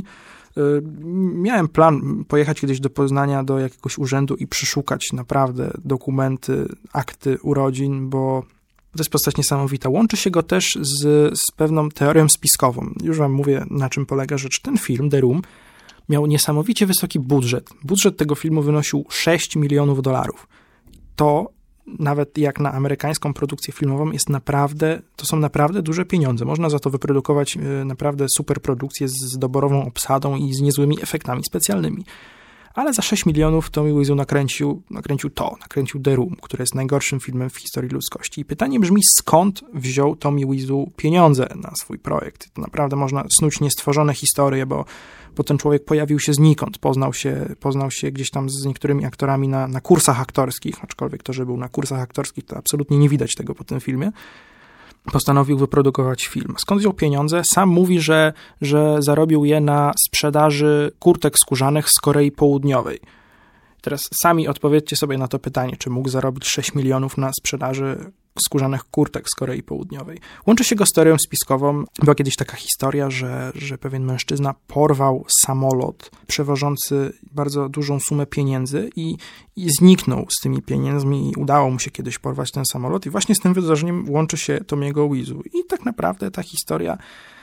Miałem plan pojechać kiedyś do Poznania, do jakiegoś urzędu i przeszukać naprawdę dokumenty, akty urodzin, bo to jest postać niesamowita. Łączy się go też z, z pewną teorią spiskową. Już wam mówię, na czym polega rzecz. Ten film, The Room, miał niesamowicie wysoki budżet. Budżet tego filmu wynosił sześć milionów dolarów. To nawet jak na amerykańską produkcję filmową jest naprawdę, to są naprawdę duże pieniądze. Można za to wyprodukować naprawdę super produkcję z doborową obsadą i z niezłymi efektami specjalnymi. Ale za sześć milionów Tommy Wiseau nakręcił, nakręcił to, nakręcił The Room, który jest najgorszym filmem w historii ludzkości. I pytanie brzmi, skąd wziął Tommy Wiseau pieniądze na swój projekt? To naprawdę można snuć niestworzone historie, bo, bo ten człowiek pojawił się znikąd, poznał się, poznał się gdzieś tam z niektórymi aktorami na, na kursach aktorskich, aczkolwiek to, że był na kursach aktorskich, to absolutnie nie widać tego po tym filmie. Postanowił wyprodukować film. Skąd wziął pieniądze? Sam mówi, że, że zarobił je na sprzedaży kurtek skórzanych z Korei Południowej. Teraz sami odpowiedzcie sobie na to pytanie, czy mógł zarobić sześć milionów na sprzedaży skórzanych kurtek z Korei Południowej. Łączy się go z teorią spiskową. Była kiedyś taka historia, że, że pewien mężczyzna porwał samolot przewożący bardzo dużą sumę pieniędzy i, i zniknął z tymi pieniędzmi i udało mu się kiedyś porwać ten samolot i właśnie z tym wydarzeniem łączy się Tommy'ego Wiseau. I tak naprawdę ta historia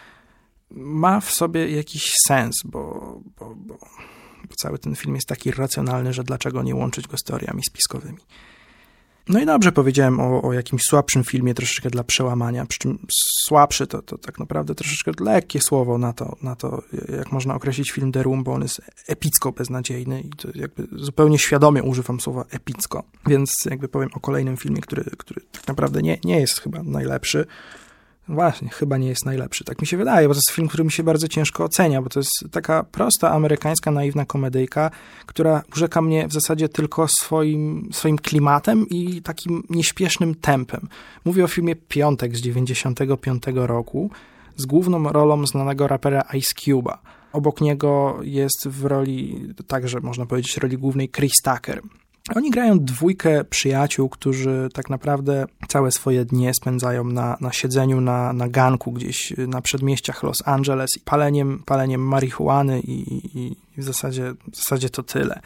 ma w sobie jakiś sens, bo, bo, bo, bo cały ten film jest taki racjonalny, że dlaczego nie łączyć go z teoriami spiskowymi. No i dobrze powiedziałem o, o jakimś słabszym filmie, troszeczkę dla przełamania, przy czym słabszy to, to tak naprawdę troszeczkę lekkie słowo na to, na to, jak można określić film The Room, bo on jest epicko beznadziejny i to jakby zupełnie świadomie używam słowa epicko, więc jakby powiem o kolejnym filmie, który, który tak naprawdę nie, nie jest chyba najlepszy. Właśnie, chyba nie jest najlepszy, tak mi się wydaje, bo to jest film, który mi się bardzo ciężko ocenia, bo to jest taka prosta, amerykańska, naiwna komedyjka, która urzeka mnie w zasadzie tylko swoim, swoim klimatem i takim nieśpiesznym tempem. Mówię o filmie Piątek z dziewięćdziesiątego piątego roku z główną rolą znanego rapera Ice Cube'a. Obok niego jest w roli, także można powiedzieć, roli głównej Chris Tucker. Oni grają dwójkę przyjaciół, którzy tak naprawdę całe swoje dnie spędzają na, na siedzeniu na, na ganku gdzieś na przedmieściach Los Angeles i paleniem, paleniem marihuany i, i, i w zasadzie, w zasadzie to tyle.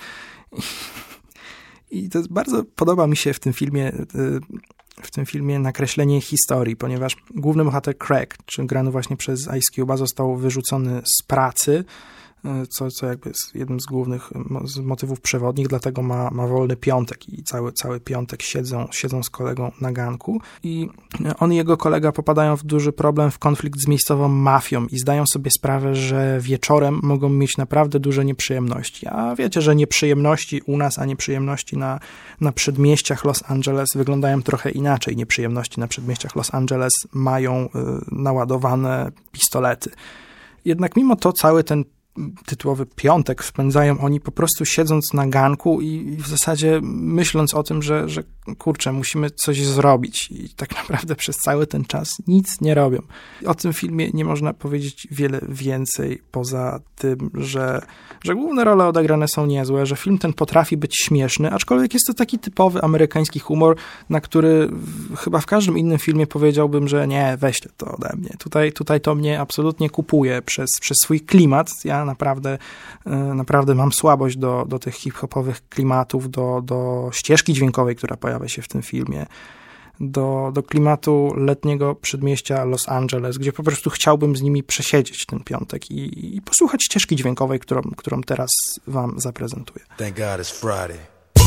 I, I to jest bardzo podoba mi się w tym filmie w tym filmie nakreślenie historii, ponieważ główny bohater Craig, czy grany właśnie przez Ice Cube'a, został wyrzucony z pracy, co, co jakby jest jednym z głównych z motywów przewodnich, dlatego ma, ma wolny piątek i cały, cały piątek siedzą, siedzą z kolegą na ganku i on i jego kolega popadają w duży problem, w konflikt z miejscową mafią i zdają sobie sprawę, że wieczorem mogą mieć naprawdę duże nieprzyjemności, a wiecie, że nieprzyjemności u nas, a nieprzyjemności na, na przedmieściach Los Angeles wyglądają trochę inaczej. Nieprzyjemności na przedmieściach Los Angeles mają y, naładowane pistolety. Jednak mimo to cały ten tytułowy piątek spędzają oni po prostu siedząc na ganku i w zasadzie myśląc o tym, że, że kurczę, musimy coś zrobić i tak naprawdę przez cały ten czas nic nie robią. O tym filmie nie można powiedzieć wiele więcej poza tym, że, że główne role odegrane są niezłe, że film ten potrafi być śmieszny, aczkolwiek jest to taki typowy amerykański humor, na który w, chyba w każdym innym filmie powiedziałbym, że nie, weźcie to ode mnie. Tutaj, tutaj to mnie absolutnie kupuje przez, przez swój klimat. Ja naprawdę, naprawdę mam słabość do, do tych hip-hopowych klimatów, do, do ścieżki dźwiękowej, która pojawia się w tym filmie, do, do klimatu letniego przedmieścia Los Angeles, gdzie po prostu chciałbym z nimi przesiedzieć ten piątek i, i posłuchać ścieżki dźwiękowej, którą, którą teraz wam zaprezentuję. Thank God it's Friday.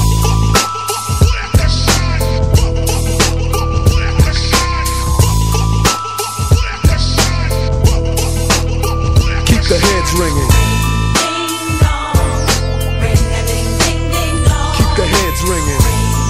Keep the heads ringing. Keep the heads ringing.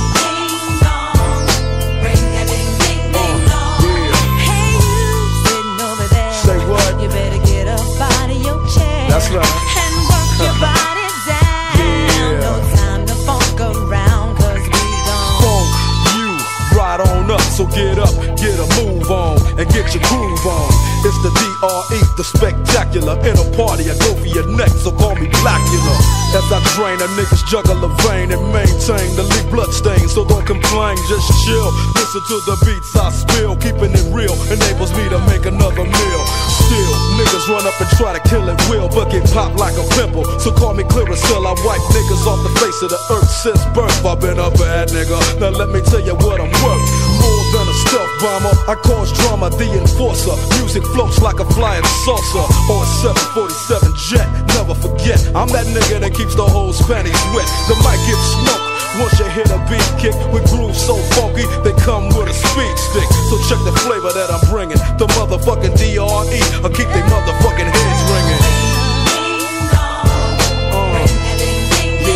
That's right. And work your body down. Yeah. No time to funk around, cause we gon' Funk you right on up. So get up, get a move on, and get your groove on. It's the D R E, the spectacular. In a party, I go for your neck, so call me Blackula. As I drain, a niggas juggle a vein and maintain the leak blood stain. So don't complain, just chill. Listen to the beats I spill. Keeping it real enables me to make another meal. Still, niggas run up and try to kill it will, but get popped like a pimple. So call me Clearasil, I wipe niggas off the face of the earth since birth. I've been a bad nigga, now let me tell you what I'm worth. More than a stealth bomber, I cause drama, the enforcer. Music floats like a flying saucer on a seven forty-seven jet. Never forget, I'm that nigga that keeps the whole panties wet. The mic gets smoked once you hit a beat kick with grooves so funky, they come with a speed stick. So check the flavor that I'm bringing. The motherfucking D R E, I'll keep they motherfucking heads ringing. Uh,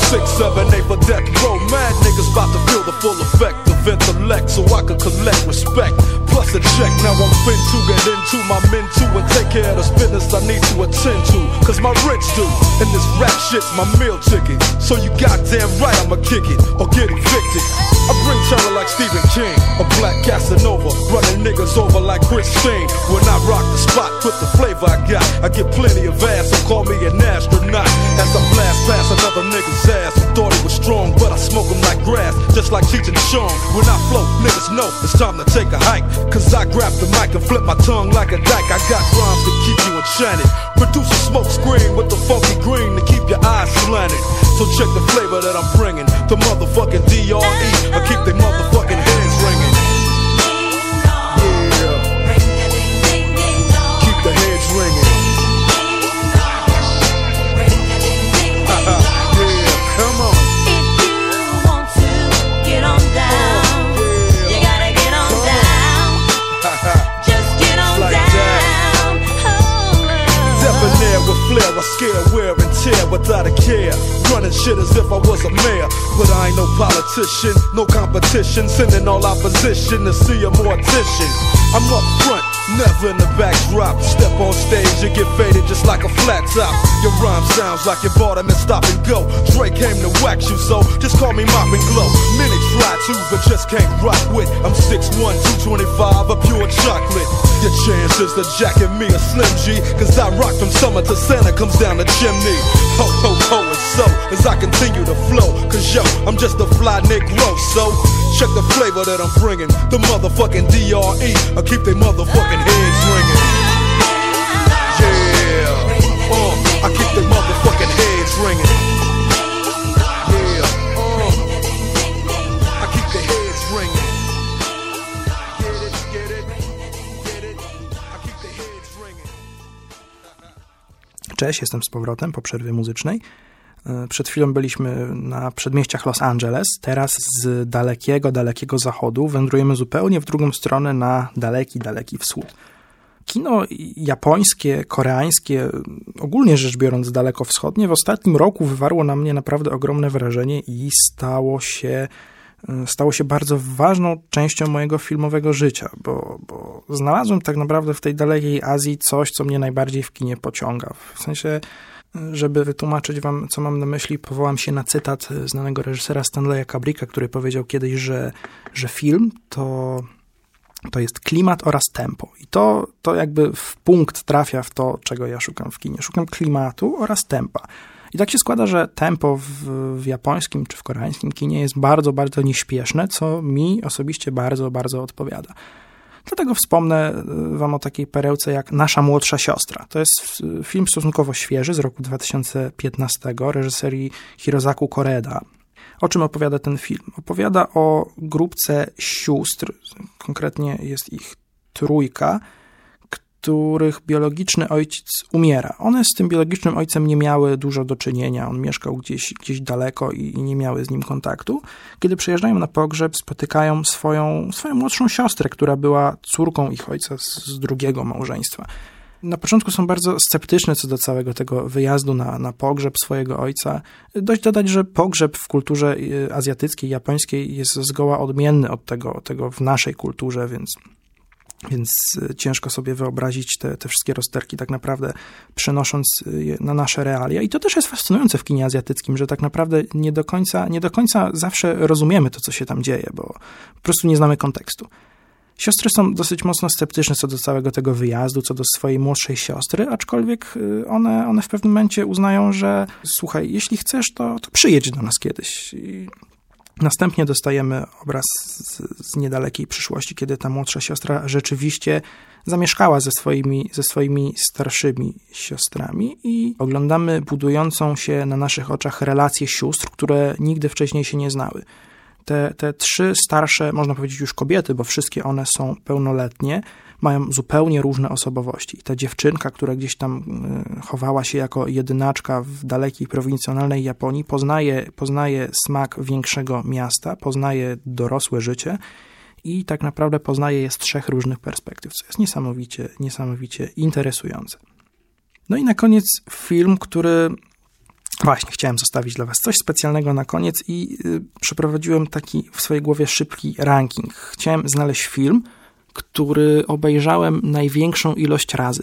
six, seven, eight for death row. Mad niggas about to feel the full effect of intellect, so I can collect respect. Plus a check, now I'm fin to get into my men too and take care of this business I need to attend to. Cause my rich do, and this rap shit's my meal ticket. So you goddamn right I'ma kick it or get evicted. I bring terror like Stephen King, a black Casanova, running niggas over like Christine. When I rock the spot with the flavor I got, I get plenty of ass, so call me an astronaut. As I blast past another nigga's ass, who thought he was strong, but I smoke him like grass, just like Cheech and Chong. When I flow, niggas know it's time to take a hike, cause I grab the mic and flip my tongue like a dyke. I got rhymes to keep you enchanted, produce a smoke screen with the funky green to keep your eyes slanted. So check the flavor that I'm bringing, the motherfucking D R E. I keep they motherfucking heads ringing. Yeah, keep the heads ringing. Yeah, come on. If you want to get on down, you gotta get on down. Just get on down. Oh, Debonair with flair, I scare, wear and tear without a care. Running shit as if I was a mayor, but I ain't no politician, no competition. Sending all opposition to see a mortician. I'm up front, never in the backdrop. Step on stage, you get faded just like a flat top. Your rhyme sounds like you bought them and stop and go. Drake came to wax you, so just call me Mop and Glow. Many try to, but just can't rock with. I'm six one, two twenty-five, a pure chocolate. Your chances to jacket me a Slim G, cause I rock from summer to Santa comes down the chimney. Ho, ho, ho, and so, as I continue to flow, cause yo, I'm just a fly Negro, so check the flavor that I'm bringing, the motherfucking D R E. I keep they motherfucking heads ringing. Yeah, uh, I keep they motherfucking heads ringing. Yeah, uh, I keep the heads ringing. Get it, get it, get it. I keep the heads ringing. Cześć, jestem z powrotem po przerwie muzycznej. Przed chwilą byliśmy na przedmieściach Los Angeles, teraz z dalekiego, dalekiego zachodu wędrujemy zupełnie w drugą stronę na daleki, daleki wschód. Kino japońskie, koreańskie, ogólnie rzecz biorąc dalekowschodnie, w ostatnim roku wywarło na mnie naprawdę ogromne wrażenie i stało się, stało się bardzo ważną częścią mojego filmowego życia, bo, bo znalazłem tak naprawdę w tej dalekiej Azji coś, co mnie najbardziej w kinie pociąga. W sensie, żeby wytłumaczyć wam, co mam na myśli, powołam się na cytat znanego reżysera Stanleya Kubricka, który powiedział kiedyś, że, że film to, to jest klimat oraz tempo. I to, to jakby w punkt trafia w to, czego ja szukam w kinie. Szukam klimatu oraz tempa. I tak się składa, że tempo w, w japońskim czy w koreańskim kinie jest bardzo, bardzo nieśpieszne, co mi osobiście bardzo, bardzo odpowiada. Dlatego wspomnę wam o takiej perełce jak Nasza młodsza siostra. To jest film stosunkowo świeży, z roku dwa tysiące piętnastego, reżyserii Hirosaku Koreeda. O czym opowiada ten film? Opowiada o grupce sióstr, konkretnie jest ich trójka, których biologiczny ojciec umiera. One z tym biologicznym ojcem nie miały dużo do czynienia. On mieszkał gdzieś, gdzieś daleko i, i nie miały z nim kontaktu. Kiedy przyjeżdżają na pogrzeb, spotykają swoją, swoją młodszą siostrę, która była córką ich ojca z, z drugiego małżeństwa. Na początku są bardzo sceptyczne co do całego tego wyjazdu na, na pogrzeb swojego ojca. Dość dodać, że pogrzeb w kulturze azjatyckiej, japońskiej jest zgoła odmienny od tego, tego w naszej kulturze, więc... Więc ciężko sobie wyobrazić te, te wszystkie rozterki tak naprawdę przenosząc je na nasze realia. I to też jest fascynujące w kinie azjatyckim, że tak naprawdę nie do końca, nie do końca zawsze rozumiemy to, co się tam dzieje, bo po prostu nie znamy kontekstu. Siostry są dosyć mocno sceptyczne co do całego tego wyjazdu, co do swojej młodszej siostry, aczkolwiek one, one w pewnym momencie uznają, że słuchaj, jeśli chcesz, to, to przyjedź do nas kiedyś. I następnie dostajemy obraz z, z niedalekiej przyszłości, kiedy ta młodsza siostra rzeczywiście zamieszkała ze swoimi, ze swoimi starszymi siostrami i oglądamy budującą się na naszych oczach relacje sióstr, które nigdy wcześniej się nie znały. Te, te trzy starsze, można powiedzieć już kobiety, bo wszystkie one są pełnoletnie, mają zupełnie różne osobowości. I ta dziewczynka, która gdzieś tam chowała się jako jedynaczka w dalekiej, prowincjonalnej Japonii, poznaje, poznaje smak większego miasta, poznaje dorosłe życie i tak naprawdę poznaje je z trzech różnych perspektyw, co jest niesamowicie, niesamowicie interesujące. No i na koniec film, który Właśnie, chciałem zostawić dla was coś specjalnego na koniec i y, przeprowadziłem taki w swojej głowie szybki ranking. Chciałem znaleźć film, który obejrzałem największą ilość razy.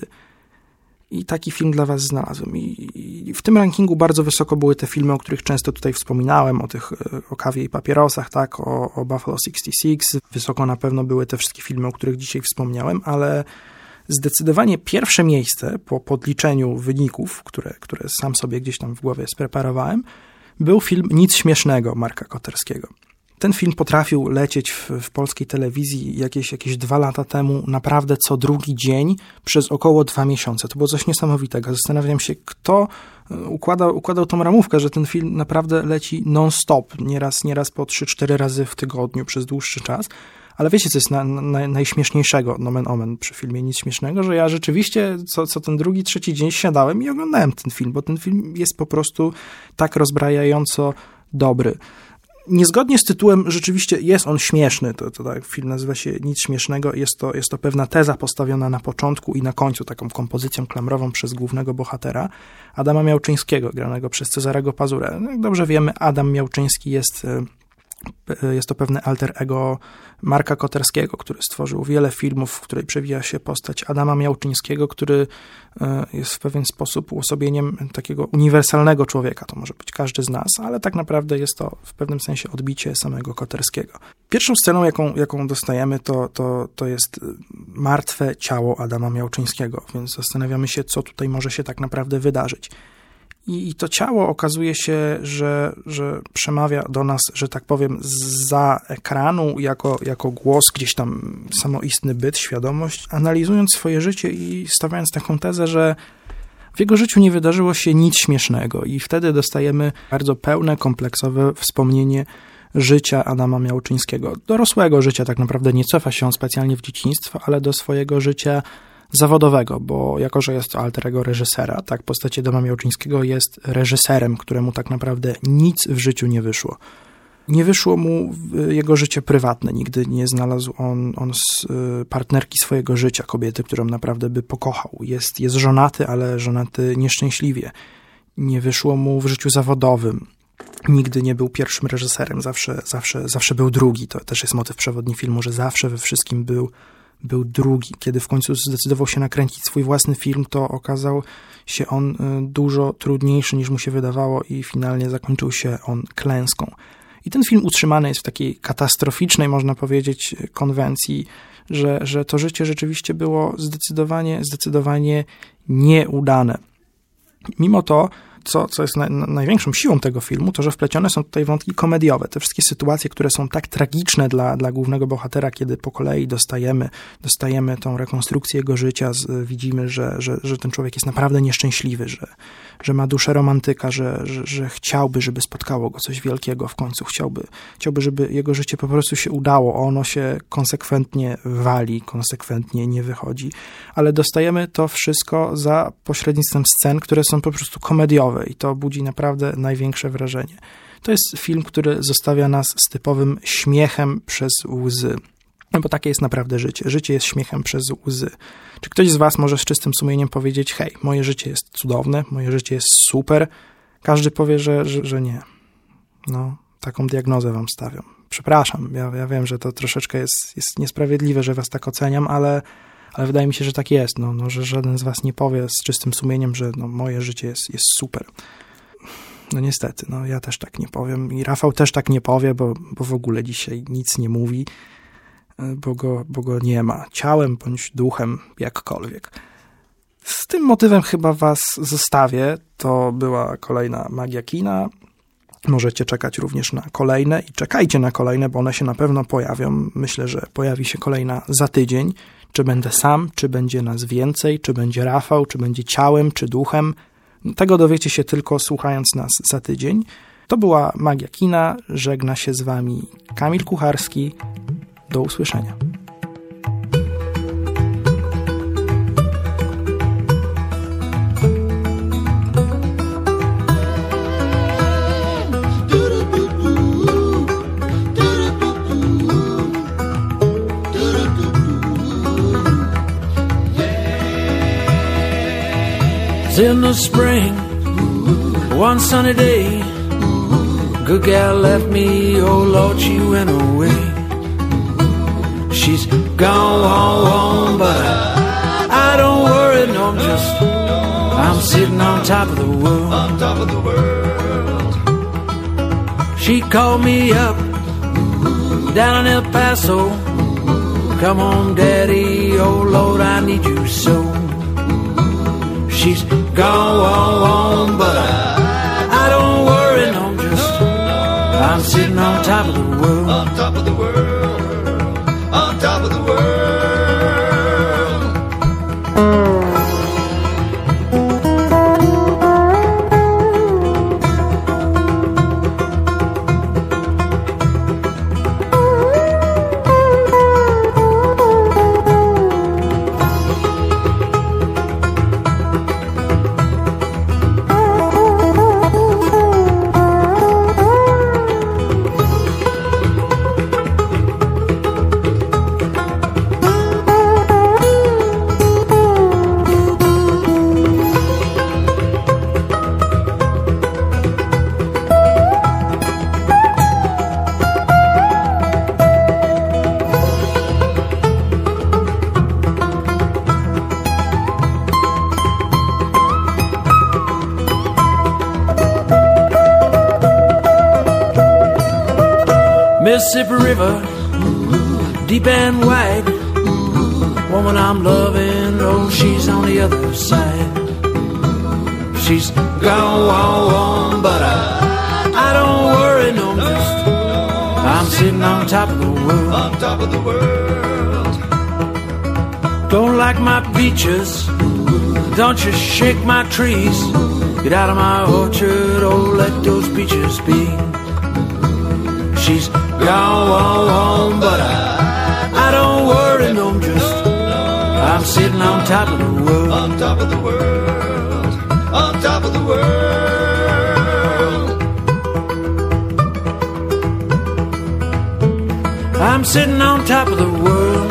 I taki film dla was znalazłem. I, I w tym rankingu bardzo wysoko były te filmy, o których często tutaj wspominałem, o tych, o kawie i papierosach, tak, o, o Buffalo sześćdziesiąt sześć. Wysoko na pewno były te wszystkie filmy, o których dzisiaj wspomniałem, ale zdecydowanie pierwsze miejsce po podliczeniu wyników, które, które sam sobie gdzieś tam w głowie spreparowałem, był film Nic śmiesznego Marka Koterskiego. Ten film potrafił lecieć w, w polskiej telewizji jakieś, jakieś dwa lata temu naprawdę co drugi dzień przez około dwa miesiące. To było coś niesamowitego. Zastanawiam się, kto układał, układał tą ramówkę, że ten film naprawdę leci non-stop, nieraz, nieraz po trzy cztery razy w tygodniu przez dłuższy czas. Ale wiecie, co jest na, na, najśmieszniejszego, nomen omen, przy filmie Nic śmiesznego, że ja rzeczywiście co, co ten drugi, trzeci dzień siadałem i oglądałem ten film, bo ten film jest po prostu tak rozbrajająco dobry. Niezgodnie z tytułem rzeczywiście jest on śmieszny, to, to tak, film nazywa się Nic śmiesznego, jest to, jest to pewna teza postawiona na początku i na końcu, taką kompozycją klamrową przez głównego bohatera, Adama Miałczyńskiego, granego przez Cezarego Pazurę. Jak dobrze wiemy, Adam Miałczyński jest... Jest to pewne alter ego Marka Koterskiego, który stworzył wiele filmów, w której przewija się postać Adama Miałczyńskiego, który jest w pewien sposób uosobieniem takiego uniwersalnego człowieka. To może być każdy z nas, ale tak naprawdę jest to w pewnym sensie odbicie samego Koterskiego. Pierwszą sceną, jaką, jaką dostajemy, to, to, to jest martwe ciało Adama Miałczyńskiego, więc zastanawiamy się, co tutaj może się tak naprawdę wydarzyć. I to ciało okazuje się, że, że przemawia do nas, że tak powiem, zza ekranu, jako, jako głos, gdzieś tam samoistny byt, świadomość, analizując swoje życie i stawiając taką tezę, że w jego życiu nie wydarzyło się nic śmiesznego. I wtedy dostajemy bardzo pełne, kompleksowe wspomnienie życia Adama Miałczyńskiego. Dorosłego życia, tak naprawdę nie cofa się on specjalnie w dzieciństwo, ale do swojego życia zawodowego, bo jako, że jest to alter ego reżysera, tak, postać Adama Miałczyńskiego jest reżyserem, któremu tak naprawdę nic w życiu nie wyszło. Nie wyszło mu jego życie prywatne, nigdy nie znalazł on, on partnerki swojego życia, kobiety, którą naprawdę by pokochał. Jest, jest żonaty, ale żonaty nieszczęśliwie. Nie wyszło mu w życiu zawodowym. Nigdy nie był pierwszym reżyserem, zawsze, zawsze, zawsze był drugi. To też jest motyw przewodni filmu, że zawsze we wszystkim był był drugi. Kiedy w końcu zdecydował się nakręcić swój własny film, to okazał się on dużo trudniejszy niż mu się wydawało i finalnie zakończył się on klęską. I ten film utrzymany jest w takiej katastroficznej, można powiedzieć, konwencji, że, że to życie rzeczywiście było zdecydowanie, zdecydowanie nieudane. Mimo to, co, co jest na, na, największą siłą tego filmu, to że wplecione są tutaj wątki komediowe. Te wszystkie sytuacje, które są tak tragiczne dla, dla głównego bohatera, kiedy po kolei dostajemy, dostajemy tą rekonstrukcję jego życia, z, widzimy, że, że, że ten człowiek jest naprawdę nieszczęśliwy, że, że ma duszę romantyka, że, że, że chciałby, żeby spotkało go coś wielkiego w końcu, chciałby, chciałby, żeby jego życie po prostu się udało. Ono się konsekwentnie wali, konsekwentnie nie wychodzi, ale dostajemy to wszystko za pośrednictwem scen, które są po prostu komediowe i to budzi naprawdę największe wrażenie. To jest film, który zostawia nas z typowym śmiechem przez łzy. No bo takie jest naprawdę życie. Życie jest śmiechem przez łzy. Czy ktoś z was może z czystym sumieniem powiedzieć, hej, moje życie jest cudowne, moje życie jest super? Każdy powie, że, że, że nie. No, taką diagnozę wam stawiam. Przepraszam, ja, ja wiem, że to troszeczkę jest, jest niesprawiedliwe, że was tak oceniam, ale, ale wydaje mi się, że tak jest. No, no, że żaden z was nie powie z czystym sumieniem, że no, moje życie jest, jest super. No niestety, no ja też tak nie powiem i Rafał też tak nie powie, bo, bo w ogóle dzisiaj nic nie mówi, bo go, bo go nie ma. Ciałem bądź duchem, jakkolwiek. Z tym motywem chyba was zostawię. To była kolejna Magia Kina. Możecie czekać również na kolejne i czekajcie na kolejne, bo one się na pewno pojawią. Myślę, że pojawi się kolejna za tydzień. Czy będę sam, czy będzie nas więcej, czy będzie Rafał, czy będzie ciałem, czy duchem. Tego dowiecie się tylko słuchając nas za tydzień. To była Magia Kina. Żegna się z wami Kamil Kucharski. Do usłyszenia. In the spring One sunny day, good gal left me, oh Lord, she went away. She's gone, but I, I don't worry, no, I'm just, I'm sitting on top of the world. On top of the world. She called me up, down in El Paso. Come home, Daddy, oh Lord, I need you so. She's gone, but I, I don't worry, no, I'm just, I'm sitting on top of the world. On top of the world. On top of the world. Mississippi River, deep and wide. Woman I'm loving, oh, she's on the other side. She's gone, but I, I don't worry, no, I'm just, I'm sitting on top of the world. On top of the world. Don't like my beaches, don't you shake my trees. Get out of my orchard, oh, let those beaches be. She's gone, but I, I don't worry, no, I'm just, I'm sitting on top of the world. On top of the world. On top of the world. I'm sitting on top of the world.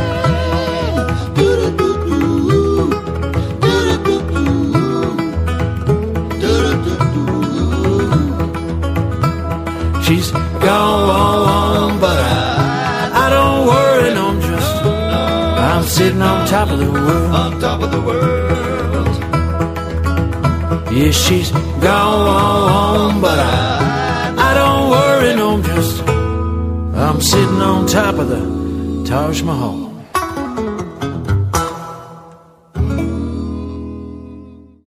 She's gone, but I, I don't worry, no, I'm just, I'm sitting on top of the world. On top of the world. Yeah, she's gone, but I, I don't worry, no, I'm just, I'm sitting on top of the Taj Mahal.